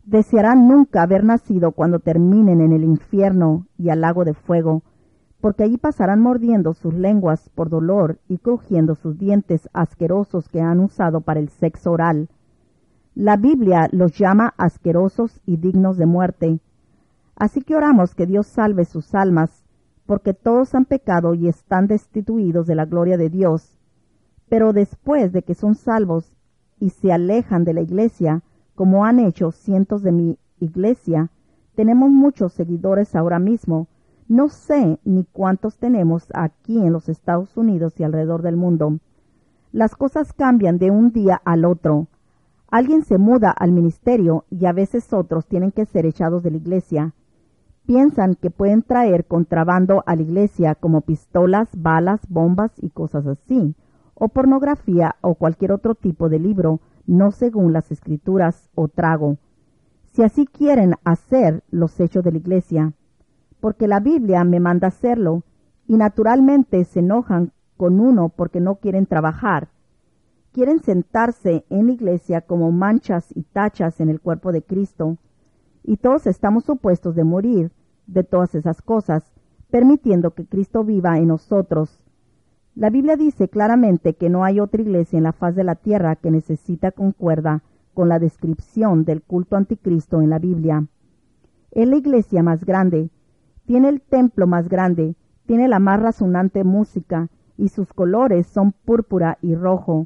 S1: desearán nunca haber nacido cuando terminen en el infierno y al lago de fuego, porque allí pasarán mordiendo sus lenguas por dolor y crujiendo sus dientes asquerosos que han usado para el sexo oral. La Biblia los llama asquerosos y dignos de muerte. Así que oramos que Dios salve sus almas, porque todos han pecado y están destituidos de la gloria de Dios. Pero después de que son salvos y se alejan de la iglesia, como han hecho cientos de mi iglesia, tenemos muchos seguidores ahora mismo. No sé ni cuántos tenemos aquí en los Estados Unidos y alrededor del mundo. Las cosas cambian de un día al otro. Alguien se muda al ministerio y a veces otros tienen que ser echados de la iglesia. Piensan que pueden traer contrabando a la iglesia como pistolas, balas, bombas y cosas así, o pornografía o cualquier otro tipo de libro, no según las escrituras o trago. Si así quieren hacer, los echo de la iglesia, porque la Biblia me manda hacerlo, y naturalmente se enojan con uno porque no quieren trabajar. Quieren sentarse en la iglesia como manchas y tachas en el cuerpo de Cristo, y todos estamos supuestos de morir de todas esas cosas, permitiendo que Cristo viva en nosotros. La Biblia dice claramente que no hay otra iglesia en la faz de la tierra que concuerda con la descripción del culto anticristo en la Biblia. Es la iglesia más grande, tiene el templo más grande, tiene la más resonante música, y sus colores son púrpura y rojo.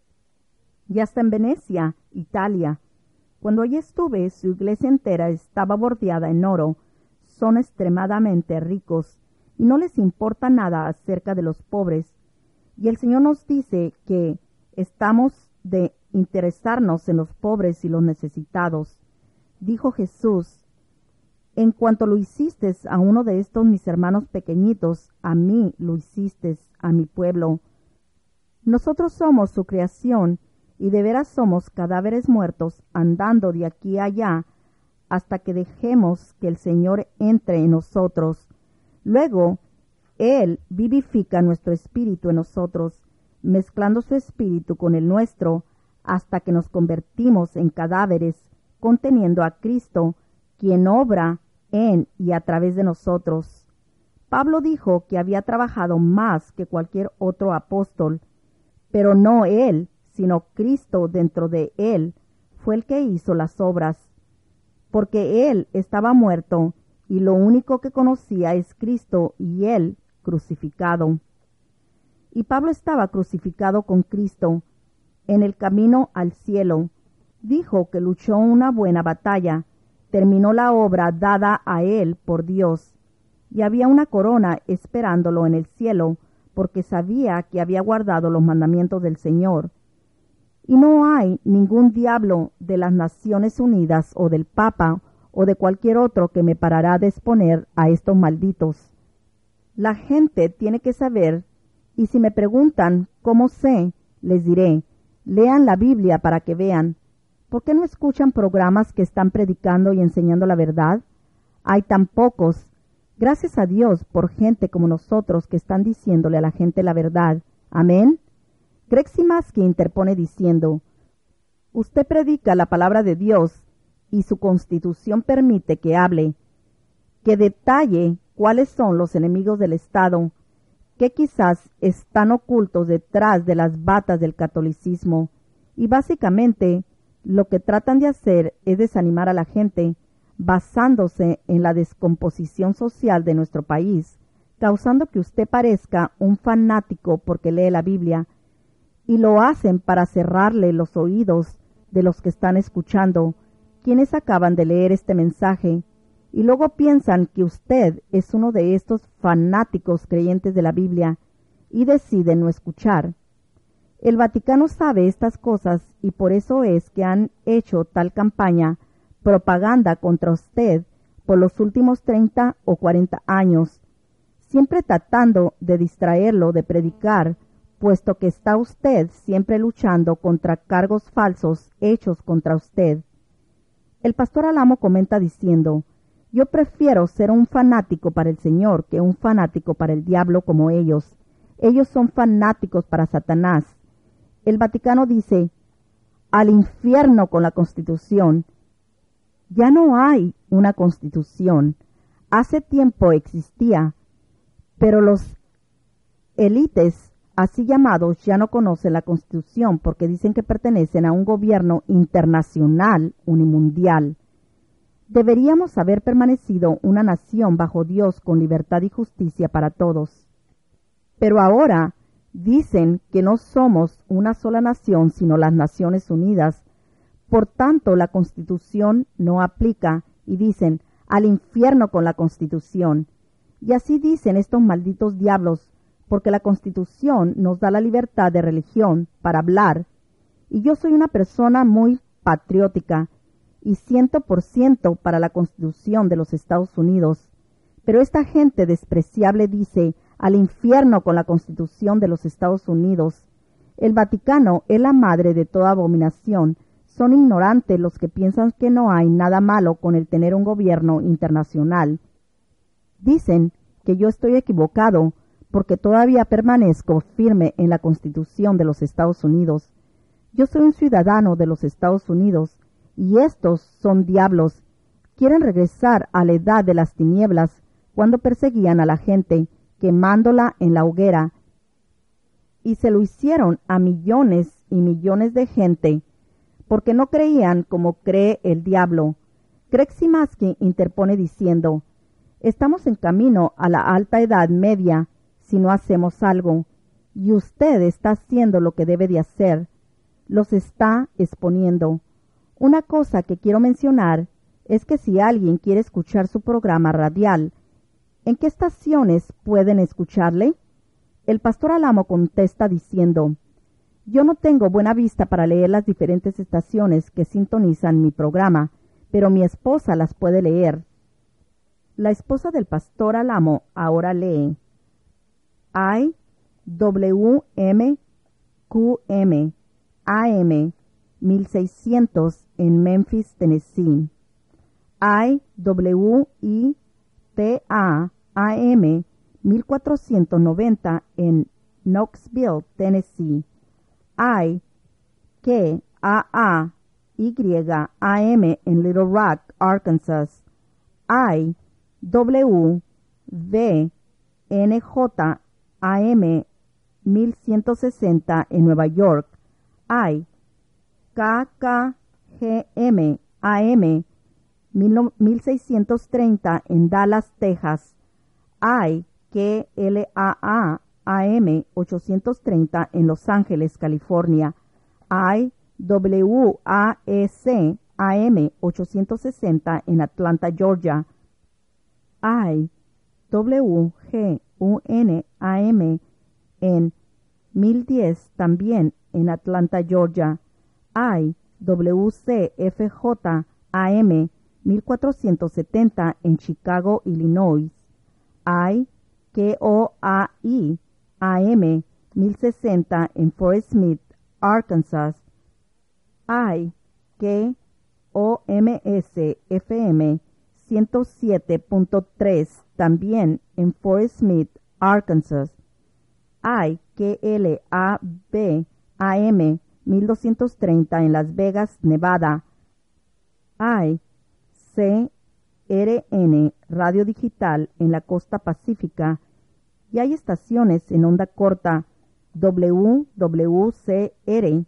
S1: Y hasta en Venecia, Italia. Cuando allí estuve, su iglesia entera estaba bordeada en oro. Son extremadamente ricos, y no les importa nada acerca de los pobres. Y el Señor nos dice que estamos de interesarnos en los pobres y los necesitados. Dijo Jesús: en cuanto lo hiciste a uno de estos mis hermanos pequeñitos, a mí lo hiciste, a mi pueblo. Nosotros somos su creación, y de veras somos cadáveres muertos, andando de aquí a allá, hasta que dejemos que el Señor entre en nosotros. Luego, Él vivifica nuestro espíritu en nosotros, mezclando su espíritu con el nuestro, hasta que nos convertimos en cadáveres, conteniendo a Cristo, quien obra en y a través de nosotros. Pablo dijo que había trabajado más que cualquier otro apóstol, pero no él, sino Cristo dentro de él, fue el que hizo las obras, porque él estaba muerto, y lo único que conocía es Cristo y él crucificado. Y Pablo estaba crucificado con Cristo en el camino al cielo. Dijo que luchó una buena batalla, terminó la obra dada a él por Dios, y había una corona esperándolo en el cielo, porque sabía que había guardado los mandamientos del Señor. Y no hay ningún diablo de las Naciones Unidas o del Papa o de cualquier otro que me parará de exponer a estos malditos. La gente tiene que saber, y si me preguntan cómo sé, les diré: lean la Biblia para que vean. ¿Por qué no escuchan programas que están predicando y enseñando la verdad? Hay tan pocos. Gracias a Dios por gente como nosotros que están diciéndole a la gente la verdad. Amén. Greg Simaski interpone diciendo: usted predica la palabra de Dios y su constitución permite que hable, que detalle cuáles son los enemigos del Estado, que quizás están ocultos detrás de las batas del catolicismo, y básicamente lo que tratan de hacer es desanimar a la gente, basándose en la descomposición social de nuestro país, causando que usted parezca un fanático porque lee la Biblia, y lo hacen para cerrarle los oídos de los que están escuchando, quienes acaban de leer este mensaje, y luego piensan que usted es uno de estos fanáticos creyentes de la Biblia, y deciden no escuchar. El Vaticano sabe estas cosas y por eso es que han hecho tal campaña, propaganda contra usted por los últimos 30 o 40 años, siempre tratando de distraerlo de predicar, puesto que está usted siempre luchando contra cargos falsos hechos contra usted. El pastor Alamo comenta diciendo: yo prefiero ser un fanático para el Señor que un fanático para el diablo como ellos. Ellos son fanáticos para Satanás. El Vaticano dice: al infierno con la Constitución. Ya no hay una constitución. Hace tiempo existía, pero los élites, así llamados, ya no conocen la constitución porque dicen que pertenecen a un gobierno internacional unimundial. Deberíamos haber permanecido una nación bajo Dios con libertad y justicia para todos. Pero ahora dicen que no somos una sola nación, sino las Naciones Unidas. Por tanto, la Constitución no aplica y dicen, al infierno con la Constitución. Y así dicen estos malditos diablos, porque la Constitución nos da la libertad de religión para hablar. Y yo soy una persona muy patriótica y 100% para la Constitución de los Estados Unidos. Pero esta gente despreciable dice, al infierno con la Constitución de los Estados Unidos. El Vaticano es la madre de toda abominación. Son ignorantes los que piensan que no hay nada malo con el tener un gobierno internacional. Dicen que yo estoy equivocado porque todavía permanezco firme en la Constitución de los Estados Unidos. Yo soy un ciudadano de los Estados Unidos y estos son diablos. Quieren regresar a la edad de las tinieblas cuando perseguían a la gente, quemándola en la hoguera. Y se lo hicieron a millones y millones de gente, porque no creían como cree el diablo. Greg Simaski interpone diciendo, estamos en camino a la alta edad media si no hacemos algo, y usted está haciendo lo que debe de hacer. Los está exponiendo. Una cosa que quiero mencionar es que si alguien quiere escuchar su programa radial, ¿en qué estaciones pueden escucharle? El pastor Alamo contesta diciendo, yo no tengo buena vista para leer las diferentes estaciones que sintonizan mi programa, pero mi esposa las puede leer. La esposa del pastor Alamo ahora lee IWMQM AM 1600 en Memphis, Tennessee. IWITA AM 1490 en Knoxville, Tennessee. IKAAY AM en Little Rock, Arkansas. IWVNJ AM 1160 en Nueva York. KKGM AM 1630 en Dallas, Texas. IKLAA AM 830 en Los Ángeles, California. IWAEC AM 860 en Atlanta, Georgia. IWGUN AM en 1010 también en Atlanta, Georgia. IWCFJ AM 1470 en Chicago, Illinois. IKOAI AM 1060 en Forest Smith, Arkansas. IKOMS FM 107.3 también en Forest Smith, Arkansas. IKLAB AM 1230 en Las Vegas, Nevada. ICRN Radio Digital en la costa pacífica, y hay estaciones en onda corta WWCR,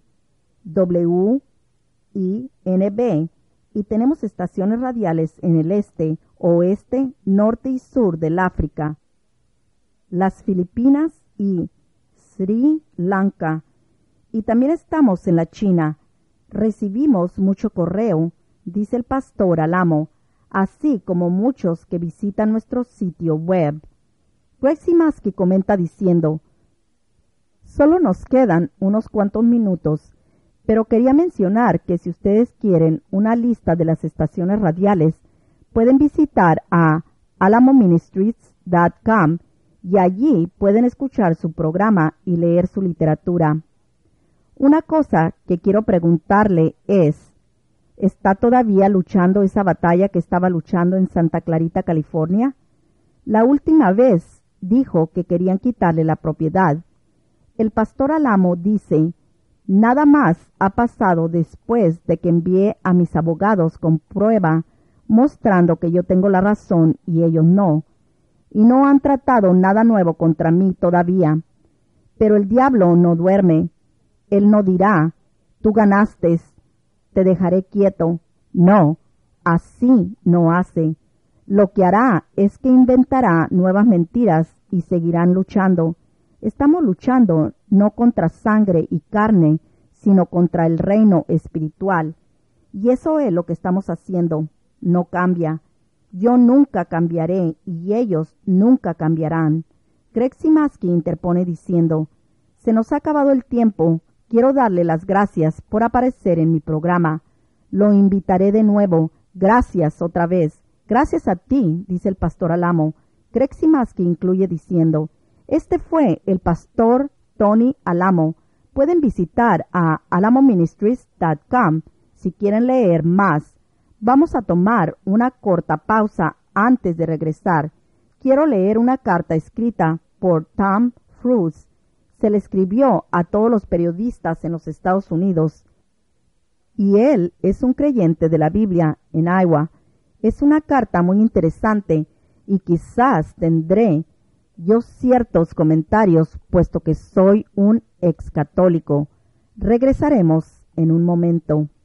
S1: WINB, y tenemos estaciones radiales en el este, oeste, norte y sur del África, las Filipinas y Sri Lanka, y también estamos en la China. Recibimos mucho correo, dice el pastor Alamo, así como muchos que visitan nuestro sitio web. Greg Simaski comenta diciendo, solo nos quedan unos cuantos minutos, pero quería mencionar que si ustedes quieren una lista de las estaciones radiales, pueden visitar a alamoministries.com y allí pueden escuchar su programa y leer su literatura. Una cosa que quiero preguntarle es, ¿está todavía luchando esa batalla que estaba luchando en Santa Clarita, California? La última vez dijo que querían quitarle la propiedad. El pastor Alamo dice, Nada más ha pasado después de que envié a mis abogados con prueba mostrando que yo tengo la razón y ellos no, y no han tratado nada nuevo contra mí todavía. Pero el diablo no duerme. Él no dirá, tú ganaste, te dejaré quieto. No, así no hace. Lo que hará es que inventará nuevas mentiras y seguirán luchando. Estamos luchando no contra sangre y carne, sino contra el reino espiritual. Y eso es lo que estamos haciendo. No cambia. Yo nunca cambiaré y ellos nunca cambiarán. Greg Simaski interpone diciendo, se nos ha acabado el tiempo. Quiero darle las gracias por aparecer en mi programa. Lo invitaré de nuevo. Gracias otra vez. Gracias a ti, dice el pastor Alamo. Greg Simaski incluye diciendo, este fue el pastor Tony Alamo. Pueden visitar a alamoministries.com si quieren leer más. Vamos a tomar una corta pausa antes de regresar. Quiero leer una carta escrita por Tom Cruise. Se le escribió a todos los periodistas en los Estados Unidos. Y él es un creyente de la Biblia en Iowa. Es una carta muy interesante y quizás tendré yo ciertos comentarios, puesto que soy un ex católico. Regresaremos en un momento.